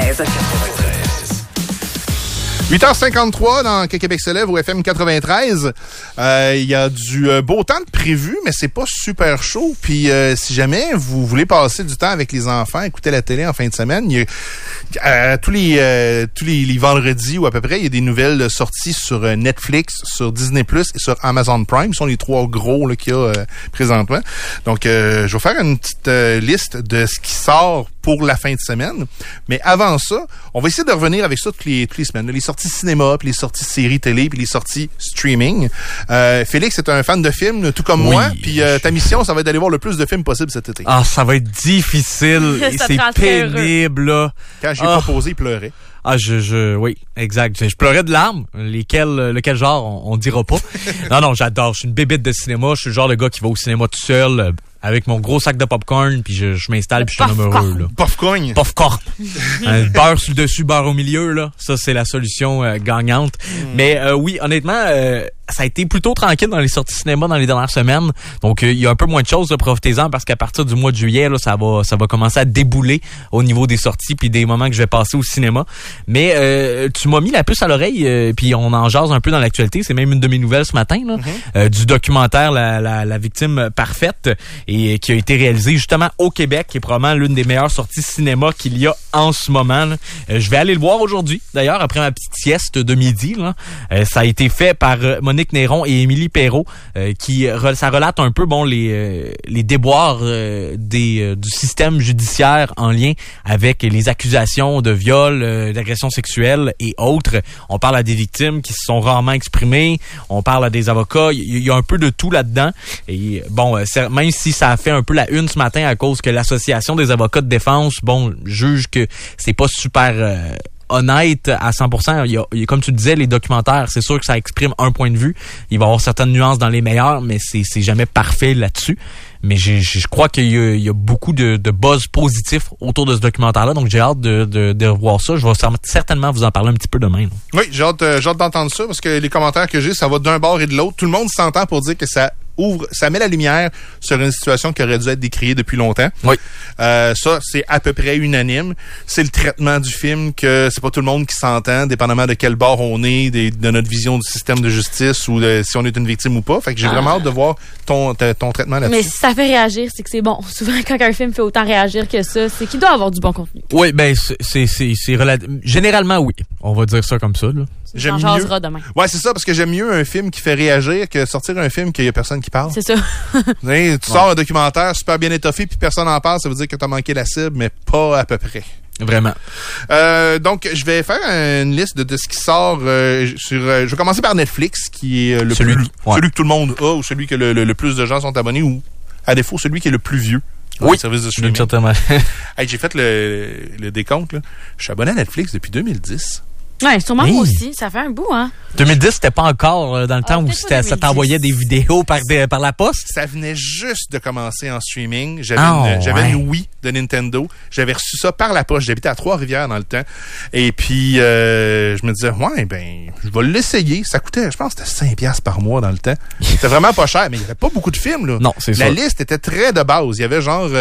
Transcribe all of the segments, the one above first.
93 à 93. 8h53 dans Québec se lève au FM 93. Il y a du beau temps de prévu, mais c'est pas super chaud. Puis si jamais vous voulez passer du temps avec les enfants, écouter la télé en fin de semaine, il y a, tous les vendredis ou à peu près, il y a des nouvelles sorties sur Netflix, sur Disney+, et sur Amazon Prime. Ce sont les trois gros là, qu'il y a présentement. Donc, je vais faire une petite liste de ce qui sort pour la fin de semaine. Mais avant ça, on va essayer de revenir avec ça toutes les semaines. Là, les sorties cinéma, puis les sorties séries télé, puis les sorties streaming. Félix est un fan de films, tout comme moi. Puis ta mission, ça va être d'aller voir le plus de films possible cet été. Ah, ça va être difficile. Et c'est pénible, là. Quand j'ai proposé, il pleurait. Ah, oui, exact. Je pleurais de larmes. Lequel genre, on dira pas. Non, j'adore. Je suis une bébête de cinéma. Je suis le genre de gars qui va au cinéma tout seul, avec mon gros sac de popcorn, puis je m'installe, puis je suis heureux, là. Popcorn. Beurre sur le dessus, beurre au milieu, là. Ça, c'est la solution gagnante. Mais oui, honnêtement, ça a été plutôt tranquille dans les sorties cinéma dans les dernières semaines. Donc, il y a un peu moins de choses, là, profitez-en, parce qu'à partir du mois de juillet, là, ça va commencer à débouler au niveau des sorties puis des moments que je vais passer au cinéma. Mais tu m'as mis la puce à l'oreille, puis on en jase un peu dans l'actualité. C'est même une de mes nouvelles ce matin, là, du documentaire La victime parfaite, et qui a été réalisé justement au Québec, qui est probablement l'une des meilleures sorties cinéma qu'il y a en ce moment, là. Je vais aller le voir aujourd'hui, d'ailleurs, après ma petite sieste de midi, là. Ça a été fait par Monique Néron et Émilie Perrault, ça relate un peu les déboires du système judiciaire en lien avec les accusations de viol, d'agression sexuelle et autres. On parle à des victimes qui se sont rarement exprimées, on parle à des avocats, il y a un peu de tout là-dedans. Et bon, même si ça a fait un peu la une ce matin à cause que l'Association des avocats de défense, juge que c'est pas super honnête à 100%. Il y a, comme tu disais, les documentaires, c'est sûr que ça exprime un point de vue. Il va y avoir certaines nuances dans les meilleurs, mais c'est jamais parfait là-dessus. Mais je crois qu'il y a beaucoup de buzz positif autour de ce documentaire-là, donc j'ai hâte de revoir ça. Je vais certainement vous en parler un petit peu demain, là. Oui, j'ai hâte d'entendre ça, parce que les commentaires que j'ai, ça va d'un bord et de l'autre. Tout le monde s'entend pour dire que ça met la lumière sur une situation qui aurait dû être décriée depuis longtemps. Oui. Ça, c'est à peu près unanime. C'est le traitement du film que c'est pas tout le monde qui s'entend, dépendamment de quel bord on est, de notre vision du système de justice ou si on est une victime ou pas. Fait que j'ai vraiment hâte de voir ton traitement là-dessus. Mais si ça fait réagir, c'est que c'est bon. Souvent, quand un film fait autant réagir que ça, c'est qu'il doit avoir du bon contenu. Oui, ben généralement, oui. On va dire ça comme ça, là. J'aime mieux. Demain. Ouais, c'est ça, parce que j'aime mieux un film qui fait réagir que sortir un film qu'il y a personne qui parle. C'est ça. Tu sors un documentaire super bien étoffé puis personne n'en parle, ça veut dire que t'as manqué la cible, mais pas à peu près. Vraiment. Donc, je vais faire une liste de ce qui sort je vais commencer par Netflix, qui est celui que tout le monde a, ou celui que le plus de gens sont abonnés, ou à défaut, celui qui est le plus vieux. Oui, service de streaming. Certainement. Hey, j'ai fait le décompte, là. Je suis abonné à Netflix depuis 2010. Ouais, sûrement moi aussi. Ça fait un bout, hein. 2010, c'était pas encore dans le temps où ça t'envoyait des vidéos par la poste? Ça venait juste de commencer en streaming. J'avais une Wii de Nintendo. J'avais reçu ça par la poste. J'habitais à Trois-Rivières dans le temps. Et puis, je me disais, je vais l'essayer. Ça coûtait, je pense que c'était 5$ par mois dans le temps. C'était vraiment pas cher, mais il y avait pas beaucoup de films, là. Non, c'est ça. La liste était très de base. Il y avait genre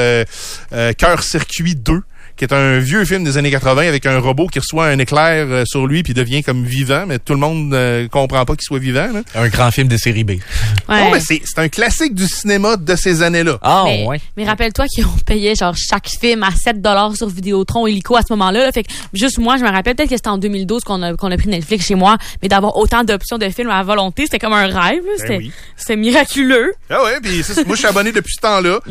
Cœur-Circuit 2. Qui est un vieux film des années 80 avec un robot qui reçoit un éclair sur lui puis devient comme vivant, mais tout le monde comprend pas qu'il soit vivant, là. Un grand film de série B. Ouais. Non, mais c'est un classique du cinéma de ces années-là. Ah, mais rappelle-toi qu'ils ont payé genre chaque film à 7$ sur Vidéotron Illico à ce moment-là. Là. Fait que juste moi, je me rappelle peut-être que c'était en 2012 qu'on a pris Netflix chez moi, mais d'avoir autant d'options de films à volonté, c'était comme un rêve. Là. C'était miraculeux. Ah ouais, puis moi je suis abonné depuis ce temps-là.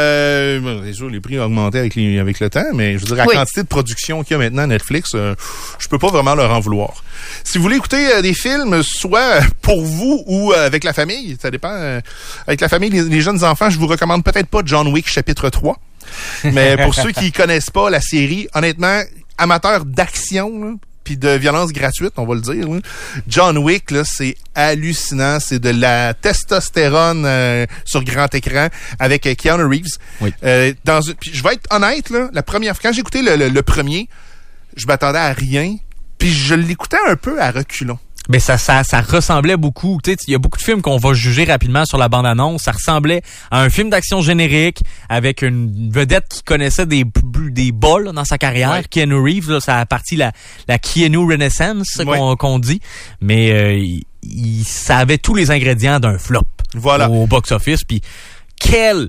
C'est sûr, les prix ont augmenté avec le temps, mais je veux dire, la quantité de production qu'il y a maintenant à Netflix, je peux pas vraiment leur en vouloir. Si vous voulez écouter des films, soit pour vous ou avec la famille, ça dépend. Avec la famille, les jeunes enfants, je vous recommande peut-être pas John Wick chapitre 3. Mais pour ceux qui connaissent pas la série, honnêtement, amateurs d'action, là, puis de violence gratuite, on va le dire, là. John Wick, là, c'est hallucinant. C'est de la testostérone sur grand écran avec Keanu Reeves. Oui. Puis je vais être honnête, là, la première fois, quand j'ai écouté le premier, je m'attendais à rien, puis je l'écoutais un peu à reculons. Ben ça ressemblait beaucoup. Tu sais, il y a beaucoup de films qu'on va juger rapidement sur la bande-annonce. Ça ressemblait à un film d'action générique avec une vedette qui connaissait des bas là, dans sa carrière. Ouais. Keanu Reeves, là, ça a parti la Keanu Renaissance qu'on dit. Mais ça avait tous les ingrédients d'un flop au box-office. Puis quelle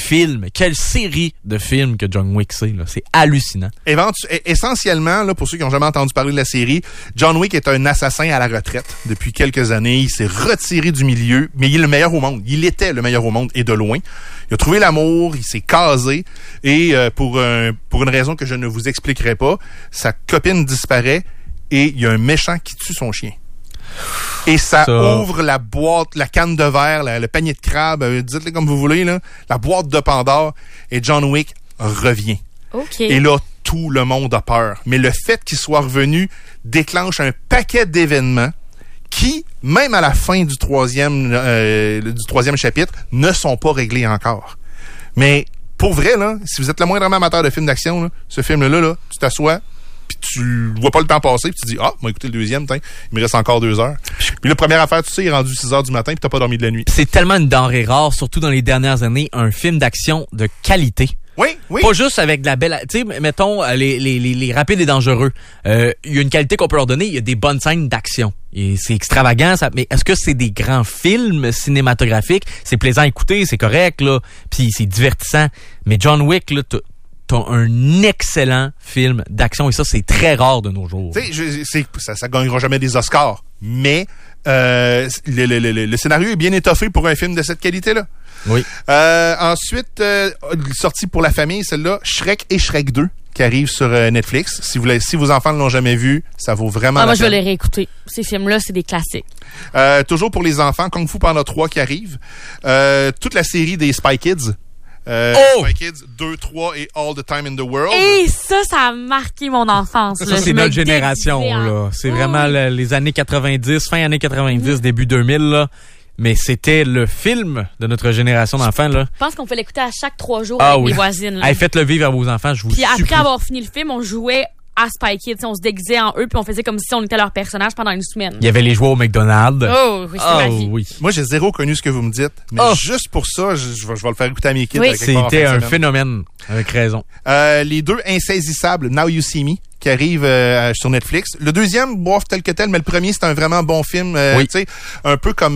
série de films que John Wick c'est hallucinant. Essentiellement, là, pour ceux qui n'ont jamais entendu parler de la série, John Wick est un assassin à la retraite depuis quelques années. Il s'est retiré du milieu, mais il est le meilleur au monde. Il était le meilleur au monde et de loin. Il a trouvé l'amour, il s'est casé et pour une raison que je ne vous expliquerai pas, sa copine disparaît et il y a un méchant qui tue son chien. Et ça ouvre la boîte, la canne de verre, le panier de crabe, dites-le comme vous voulez, là, la boîte de Pandore, et John Wick revient. Okay. Et là, tout le monde a peur. Mais le fait qu'il soit revenu déclenche un paquet d'événements qui, même à la fin du troisième chapitre, ne sont pas réglés encore. Mais pour vrai, là, si vous êtes le moindrement amateur de films d'action, là, ce film-là, tu t'assois, puis tu vois pas le temps passer, puis tu dis moi écoutez le deuxième, il me reste encore 2 heures. Puis la première affaire, tu sais, il est rendu 6 heures du matin, puis t'as pas dormi de la nuit. C'est tellement une denrée rare, surtout dans les dernières années, un film d'action de qualité. Oui. Pas juste avec de la belle... Tu sais, mettons, les rapides et dangereux. Il y a une qualité qu'on peut leur donner, il y a des bonnes scènes d'action. Et c'est extravagant, mais est-ce que c'est des grands films cinématographiques? C'est plaisant à écouter, c'est correct, là, puis c'est divertissant. Mais John Wick, là, t'as un excellent film d'action et ça, c'est très rare de nos jours. Tu sais, ça gagnera jamais des Oscars, mais le scénario est bien étoffé pour un film de cette qualité-là. Oui. Ensuite, sortie pour la famille, celle-là, Shrek et Shrek 2, qui arrive sur Netflix. Si vos enfants ne l'ont jamais vu, ça vaut vraiment la peine. Moi, je vais les réécouter. Ces films-là, c'est des classiques. Toujours pour les enfants, Kung Fu Panda 3 qui arrive. Toute la série des Spy Kids. Spy Kids 2, 3 et All the Time in the World. Et ça a marqué mon enfance. Ça, c'est notre génération. Là. C'est vraiment les années 90, fin années 90, début 2000. Là. Mais c'était le film de notre génération d'enfants. Là. Je pense qu'on fait l'écouter à chaque 3 jours avec les voisines. Là. Hey, faites-le vivre à vos enfants, je vous supplie. Puis après avoir fini le film, on jouait à Spy Kids. On se déguisait en eux puis on faisait comme si on était leur personnage pendant une semaine. Il y avait les joueurs au McDonald's. Oh, oui, c'est ma vie. Oui. Moi, j'ai zéro connu ce que vous me dites. Mais juste pour ça, je vais le faire écouter à mes kids. Oui. C'était un phénomène, avec raison. Les 2 insaisissables, Now You See Me, qui arrive sur Netflix. Le deuxième, bof tel que tel, mais le premier, c'est un vraiment bon film. Tu sais, un peu comme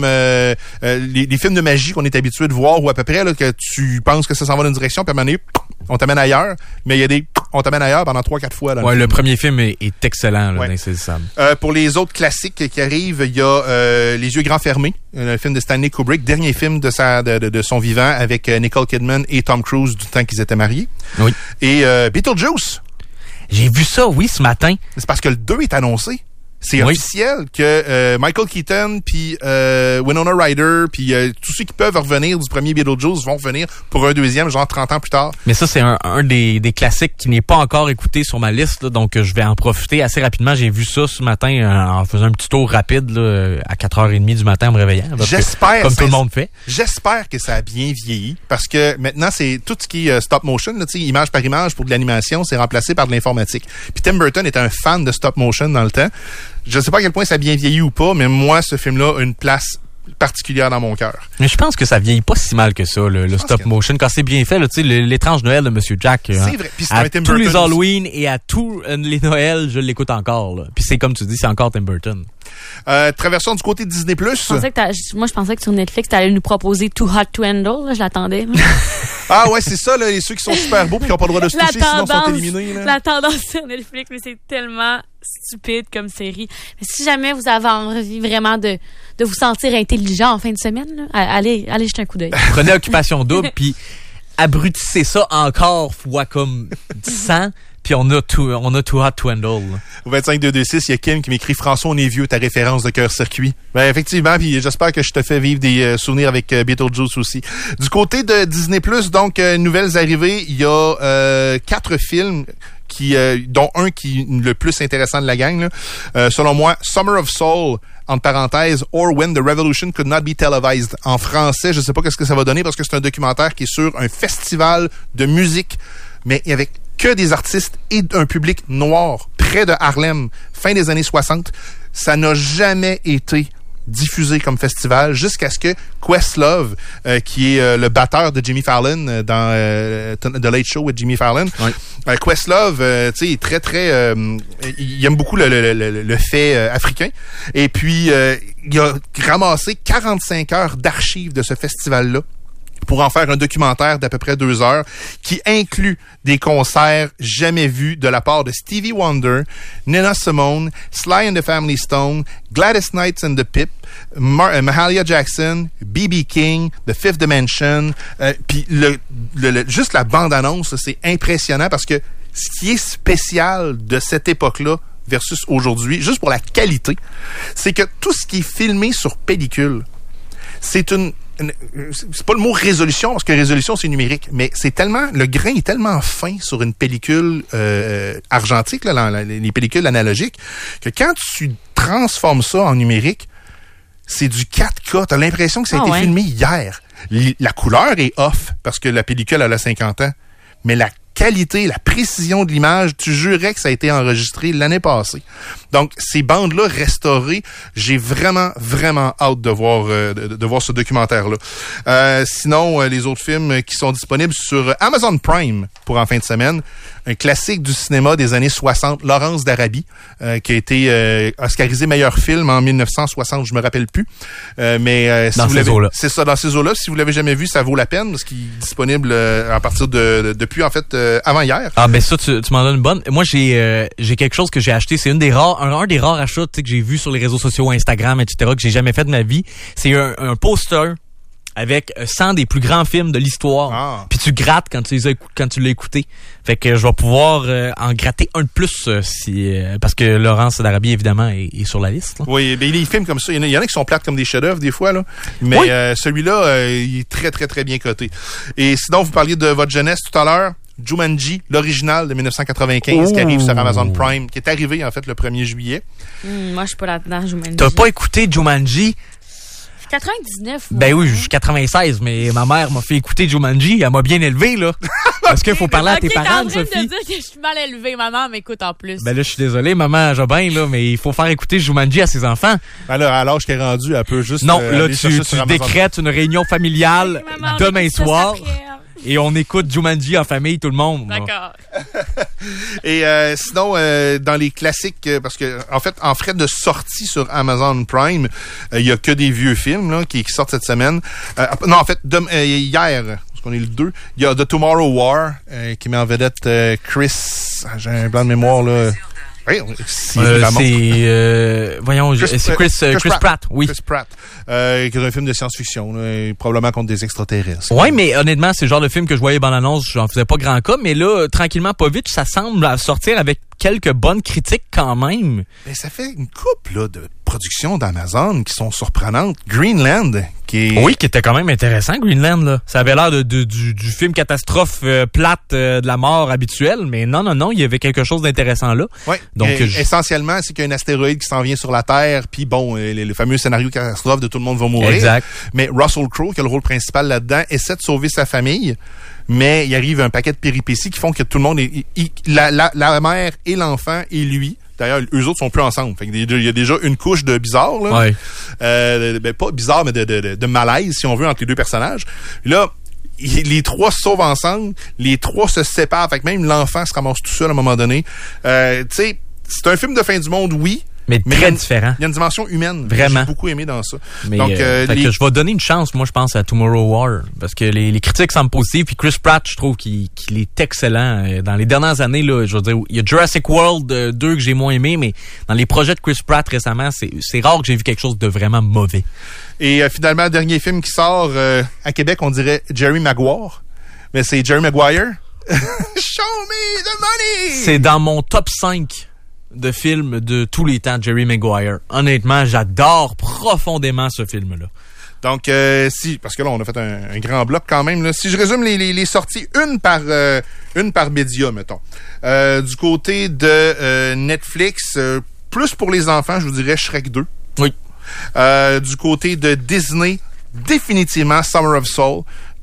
les films de magie qu'on est habitué de voir, ou à peu près là, que tu penses que ça s'en va dans une direction, puis à un moment donné, on t'amène ailleurs. Mais il y a on t'amène ailleurs pendant 3-4 fois. Là, le premier film est excellent, là, d'insaisissable. Pour les autres classiques qui arrivent, il y a Les yeux grands fermés, un film de Stanley Kubrick, dernier film de son vivant avec Nicole Kidman et Tom Cruise du temps qu'ils étaient mariés. Oui. Et Beetlejuice. J'ai vu ça, ce matin. C'est parce que le 2 est annoncé. C'est officiel que Michael Keaton puis Winona Ryder puis tous ceux qui peuvent revenir du premier Beetlejuice vont revenir pour un deuxième, genre 30 ans plus tard. Mais ça, c'est un des classiques qui n'est pas encore écouté sur ma liste, là, donc je vais en profiter assez rapidement. J'ai vu ça ce matin en faisant un petit tour rapide là, à 4h30 du matin en me réveillant. J'espère. Comme tout le monde fait. J'espère que ça a bien vieilli parce que maintenant, c'est tout ce qui est stop motion, là, image par image pour de l'animation, c'est remplacé par de l'informatique. Puis Tim Burton était un fan de stop motion dans le temps. Je sais pas à quel point ça a bien vieilli ou pas, mais moi, ce film-là a une place particulière dans mon cœur. Mais je pense que ça vieillit pas si mal que ça, le stop motion. Quand c'est bien fait, l'étrange Noël de Monsieur Jack. C'est vrai. Puis c'est à un Tim tous Burton les Halloween et à tous les Noëls, je l'écoute encore. Là. Puis c'est comme tu dis, c'est encore Tim Burton. Traversons du côté Disney+. Je pensais que sur Netflix, t'allais nous proposer Too Hot to Handle. Là, je l'attendais. Ah ouais, c'est ça, là, ceux qui sont super beaux et qui n'ont pas le droit de se toucher, sinon sont éliminés. Là. La tendance sur Netflix, mais c'est tellement stupide comme série. Mais si jamais vous avez envie vraiment de vous sentir intelligent en fin de semaine, là, allez jeter un coup d'œil. Prenez Occupation Double, puis abrutissez ça encore fois comme 100. Puis on a Too Hot to Handle. Au 25-226, il y a Kim qui m'écrit « François, on est vieux, ta référence de cœur-circuit ». Ben effectivement, puis j'espère que je te fais vivre des souvenirs avec Beetlejuice aussi. Du côté de Disney+, donc, nouvelles arrivées, il y a 4 films dont un qui est le plus intéressant de la gang. Là. Selon moi, Summer of Soul, entre parenthèses, or When the Revolution Could Not Be Televised. En français, je sais pas qu'est-ce que ça va donner parce que c'est un documentaire qui est sur un festival de musique, mais avec que des artistes et un public noir près de Harlem, fin des années 60. Ça n'a jamais été diffusé comme festival jusqu'à ce que Questlove, qui est le batteur de Jimmy Fallon dans The Late Show with Jimmy Fallon, Questlove, tu sais, est très, très... il aime beaucoup le fait africain. Et puis, il a ramassé 45 heures d'archives de ce festival-là pour en faire un documentaire d'à peu près 2 heures qui inclut des concerts jamais vus de la part de Stevie Wonder, Nina Simone, Sly and the Family Stone, Gladys Knight and the Pip, Mahalia Jackson, B.B. King, The Fifth Dimension. Puis juste la bande-annonce, c'est impressionnant parce que ce qui est spécial de cette époque-là versus aujourd'hui, juste pour la qualité, c'est que tout ce qui est filmé sur pellicule, c'est pas le mot résolution, parce que résolution, c'est numérique, mais c'est tellement, le grain est tellement fin sur une pellicule argentique, là, les pellicules analogiques, que quand tu transformes ça en numérique, c'est du 4K. T'as l'impression que ça a été filmé hier. La couleur est off, parce que la pellicule, elle a 50 ans. Mais la qualité, la précision de l'image, tu jurais que ça a été enregistré l'année passée. Donc, ces bandes-là restaurées, j'ai vraiment, vraiment hâte de voir ce documentaire-là. Sinon, les autres films qui sont disponibles sur Amazon Prime pour en fin de semaine, un classique du cinéma des années 60, Laurence d'Arabie, qui a été oscarisé meilleur film en 1960, je me rappelle plus. Mais si dans vous ces eaux-là. C'est ça, dans ces eaux-là. Si vous l'avez jamais vu, ça vaut la peine parce qu'il est disponible à partir depuis en fait avant hier. Ah ben ça tu m'en donnes une bonne. Moi j'ai quelque chose que j'ai acheté, c'est un des rares achats que j'ai vu sur les réseaux sociaux, Instagram, etc., que j'ai jamais fait de ma vie. C'est un poster avec 100 des plus grands films de l'histoire. Puis tu grattes quand tu l'as écouté. Fait que je vais pouvoir en gratter un de plus parce que Laurence d'Arabie, évidemment, est sur la liste. Là. Oui, ben les films comme ça, il y en a qui sont plates comme des chefs-d'œuvre des fois, là. Mais celui-là, il est très, très, très bien coté. Et sinon, vous parliez de votre jeunesse tout à l'heure. Jumanji, l'original de 1995, qui arrive sur Amazon Prime, qui est arrivé, en fait, le 1er juillet. Moi, je suis pas là-dedans, Jumanji. T'as pas écouté Jumanji? 99. Ben oui, je suis 96, mais ma mère m'a fait écouter Jumanji. Elle m'a bien élevé, là. Est-ce qu'il faut parler à tes parents, Sophie? T'es en train de dire que je suis mal élevée. Maman m'écoute en plus. Ben là, je suis désolé, maman Jobin, là, mais il faut faire écouter Jumanji à ses enfants. Ben là, à l'âge qu'elle est rendue, elle peut juste... Non, là, tu décrètes une réunion familiale demain soir. Et on écoute Jumanji en famille, tout le monde. D'accord. Et sinon, dans les classiques, parce que en fait, en frais de sortie sur Amazon Prime, il y a que des vieux films là, qui sortent cette semaine. Non, en fait, hier, parce qu'on est le 2, il y a The Tomorrow War qui met en vedette Chris... J'ai un blanc de mémoire, là... c'est Chris Pratt. Oui. Chris Pratt, qui est un film de science-fiction, là, probablement contre des extraterrestres. Oui, mais honnêtement, c'est le genre de film que je voyais bande-annonce, j'en faisais pas grand cas, mais là, tranquillement, pas vite, ça semble sortir avec quelques bonnes critiques quand même. Mais ça fait une couple là, de productions d'Amazon qui sont surprenantes. Greenland, qui était quand même intéressant, Greenland. Là. Ça avait l'air du film catastrophe plate de la mort habituelle, mais non, il y avait quelque chose d'intéressant là. Oui, donc essentiellement, c'est qu'il y a un astéroïde qui s'en vient sur la Terre, puis bon, le fameux scénario catastrophe de tout le monde va mourir. Exact. Mais Russell Crowe, qui a le rôle principal là-dedans, essaie de sauver sa famille. Mais il arrive un paquet de péripéties qui font que tout le monde la mère et l'enfant et lui. D'ailleurs, eux autres sont plus ensemble. Fait que il y a déjà une couche de bizarre, là. Ouais. Pas bizarre, mais de malaise, si on veut, entre les deux personnages. Là, les trois se sauvent ensemble, les trois se séparent. Fait que même l'enfant se ramasse tout seul à un moment donné. Tu sais, c'est un film de fin du monde, oui. Mais très différent. Il y a une dimension humaine. Vraiment. J'ai beaucoup aimé dans ça. Mais donc, que je vais donner une chance, moi, je pense, à Tomorrow War. Parce que les critiques semblent positives. Puis Chris Pratt, je trouve qu'il est excellent. Dans les dernières années, là, je veux dire, il y a Jurassic World 2 que j'ai moins aimé, mais dans les projets de Chris Pratt récemment, c'est rare que j'ai vu quelque chose de vraiment mauvais. Et finalement, le dernier film qui sort à Québec, on dirait Jerry Maguire. Mais c'est Jerry Maguire. Show me the money! C'est dans mon top 5 de films de tous les temps, Jerry Maguire. Honnêtement, j'adore profondément ce film-là. Donc, parce que là, on a fait un grand bloc quand même. Là. Si je résume les sorties, une par média, mettons. Du côté de Netflix, plus pour les enfants, je vous dirais Shrek 2. Oui. Du côté de Disney, définitivement Summer of Soul,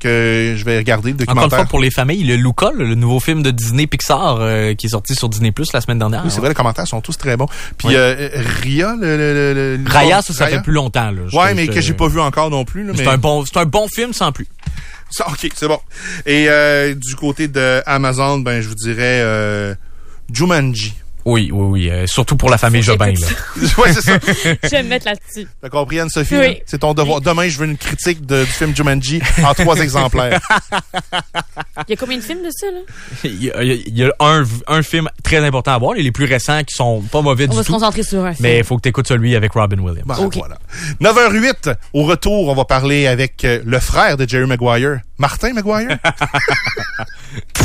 je vais regarder le documentaire. Encore une fois, pour les familles, le Luca, le nouveau film de Disney Pixar qui est sorti sur Disney Plus la semaine dernière. Oui, c'est vrai, les commentaires sont tous très bons. Puis Raya, Raya, ça fait plus longtemps. Là. Ouais, mais que j'ai pas vu encore non plus. Là, c'est un bon film sans plus. Ça, OK, c'est bon. Et du côté de Amazon, ben je vous dirais Jumanji. Oui. Surtout pour la famille Jobin. Là. Ouais, c'est ça. Je vais me mettre là-dessus. T'as compris, Anne-Sophie? Oui. C'est ton devoir. Demain, je veux une critique du film Jumanji en 3 exemplaires. Il y a combien de films de ça, là? Il y a un film très important à voir, les plus récents qui sont pas mauvais du tout. On va se concentrer sur un film. Mais il faut que tu écoutes celui avec Robin Williams. Ben, voilà. 9h08, au retour, on va parler avec le frère de Jerry Maguire, Martin Maguire.